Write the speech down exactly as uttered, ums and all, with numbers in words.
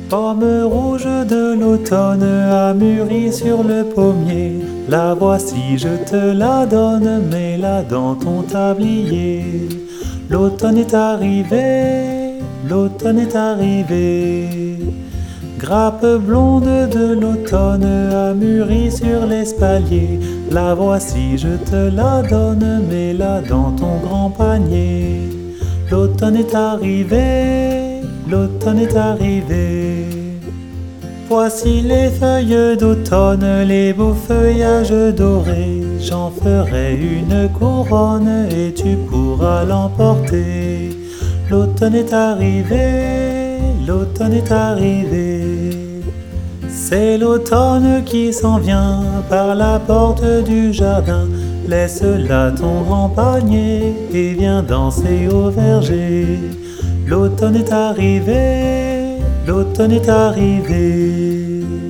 Pomme rouge de l'automne a mûri sur le pommier. La voici, je te la donne, mets-la dans ton tablier. L'automne est arrivé, l'automne est arrivé. Grappe blonde de l'automne a mûri sur l'espalier. La voici, je te la donne, mets-la dans ton grand panier. L'automne est arrivé, l'automne est arrivé. Voici les feuilles d'automne, les beaux feuillages dorés. J'en ferai une couronne et tu pourras l'emporter. L'automne est arrivé, l'automne est arrivé. C'est l'automne qui s'en vient par la porte du jardin. Laisse là ton grand panier et viens danser au verger. L'automne est arrivé, l'automne est arrivé.